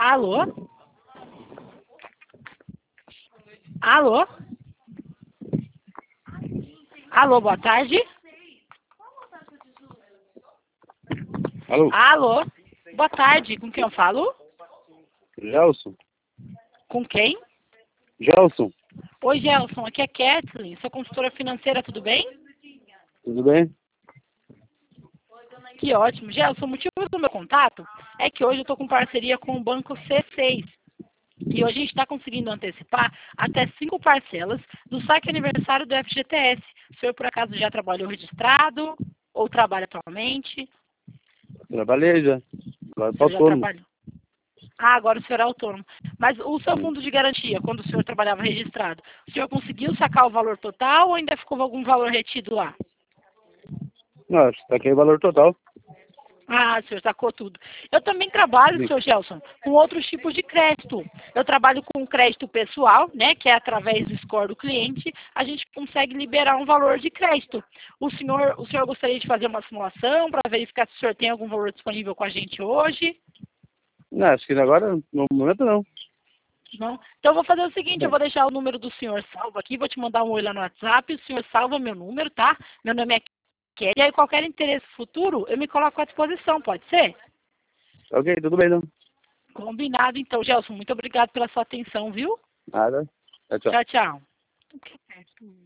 Alô? Alô? Alô, boa tarde. Alô? Alô? Boa tarde, com quem eu falo? Gelson? Com quem? Gelson, Oi, Gelson, aqui é Kathleen, sou consultora financeira, tudo bem? tudo bem? Que ótimo. Gelson, o motivo do meu contato é que hoje eu estou com parceria com o Banco C6. E hoje a gente está conseguindo antecipar até 5 parcelas do saque aniversário do FGTS. O senhor, por acaso, já trabalhou registrado ou trabalha atualmente? Trabalhei já. Agora O tô senhor já autônomo. trabalhou? Ah, agora o senhor é autônomo. Mas o seu Sim. fundo de garantia, quando o senhor trabalhava registrado, o senhor conseguiu sacar o valor total ou ainda ficou algum valor retido lá? Não, acho que tá aqui o valor total. Ah, o senhor sacou tudo. Eu também trabalho, Sim. senhor Gelson, com outros tipos de crédito. Eu trabalho com crédito pessoal, né, que é através do score do cliente, a gente consegue liberar um valor de crédito. O senhor gostaria de fazer uma simulação para verificar se o senhor tem algum valor disponível com a gente hoje? Não, acho que agora, no momento não. Não? Então eu vou fazer o seguinte, eu Não. vou deixar o número do senhor salvo aqui, vou te mandar um oi lá no WhatsApp, o senhor salva meu número, tá? Meu nome é Kelly, e aí qualquer interesse futuro, eu me coloco à disposição, pode ser? Ok, tudo bem então. Combinado, então, Gelson. Muito obrigado pela sua atenção, viu? Nada. Tchau, tchau. Tchau, tchau.